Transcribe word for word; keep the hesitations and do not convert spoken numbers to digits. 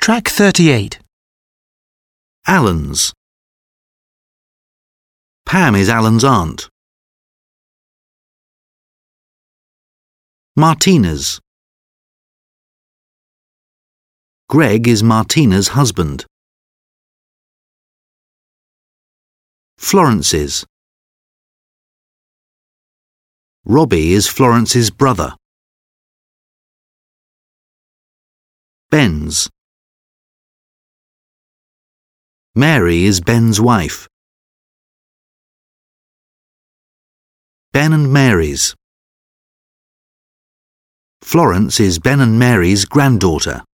Track thirty-eight. Alan's. Pam is Alan's aunt. Martina's. Greg is Martina's husband. Florence's. Robbie is Florence's brother. Ben's. Mary is Ben's wife. Ben and Mary's. Florence is Ben and Mary's granddaughter.